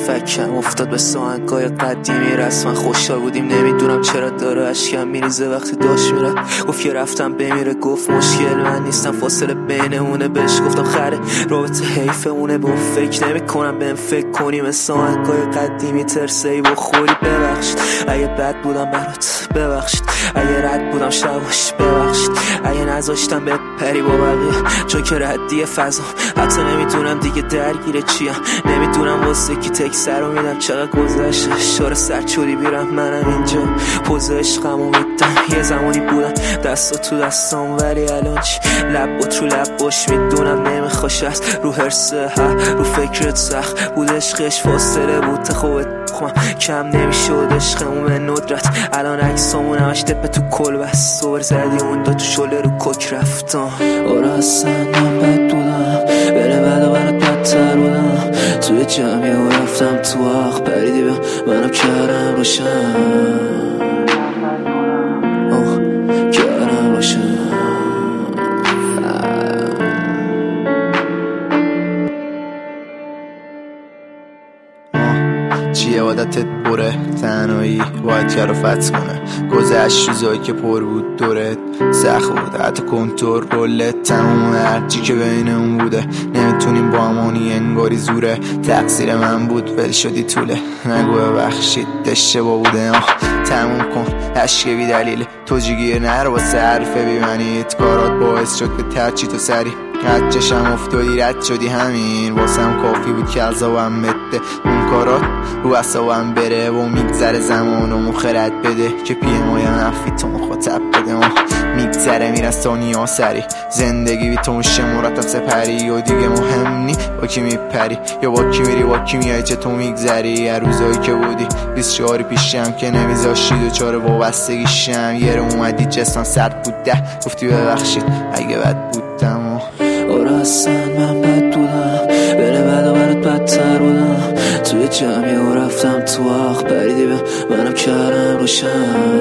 فکم افتاد به ساهنگای قدیمی رسما خوشحال بودیم نمیدونم چرا داره اشکم میریزه وقتی داشت میره گفت که رفتم بمیره گفت مشکل من نیستم فاصله بینمونه بهش گفتم خره رابطه حیفمونه با فکر نمیکنم بهم فکر کنی مثل آهنگای قدیمی ترسه‌ای بخوری ببخشید اگه بد بودم برات ببخشید اگه رد بودم شباش ببخشید اگه نذاشتم بپری با بقیه چون که ردیه فضا حتی نمیدونم دیگه درگیره چیم نمیدونم واسه کی تکسر رو میدم چقدر گذشته شاره سرچوری بیرم منم اینجا پوز عشقمو میدم یه زمانی بودم دستا تو دستام ولی الان چی لب تو لب باش میدونم نمیخواش از رو هرسه رو فکرت سخت بود عشقش فاصله بود خوبت کم نمیشد عشقمون به ندرت الان عکسامون همش دپه تو کل بست صور زدی اون دو تو شله رو کک رفتم آره اصلا من بد بودم بره بعد و برات بدتر بودم توی جمعی و رفتم تو آخ پریدی به منم کردم روشن کردم روشن چیه عادتت بره تنهایی باید کرافت کنه گذشت چیزایی که پر بود دورت سخت بود حتی کنترلت تموم هرچی که بینمون بوده نمیتونیم با همانی انگاری زوره تقصیر من بود ول شدی طوله نگو ببخشید اشتباه بوده تموم کن عشق بی دلیل تو جیگیر نرو واسه حرف بیمنیت کارات باعث شد به ترچی تو سری قد چشم افتادی رد شدی همین واسم کافی بود که عذابم بده اون کارات رو عصابم بره و میگذره زمان و مخرد بده که پیه مایا نفی تو مخاطب بده میگذره میره ثانیه سری زندگی بی تو میشه مرتب سپری و دیگه مهم نی با کی میپری یا با کی میری با کی میای چه تو میگذری هر روزایی که بودی 24 پیشم که نمیذاشتی دوچار وابستگیشم یه رو اومدی جسم سرد بود ده گفتی ببخشید اگه بد بودم آره اصلا من بد بودم بره بعد و برات بدتر بودم توی جمعی و رفتم تو آخ پریدی به منم کردم روشن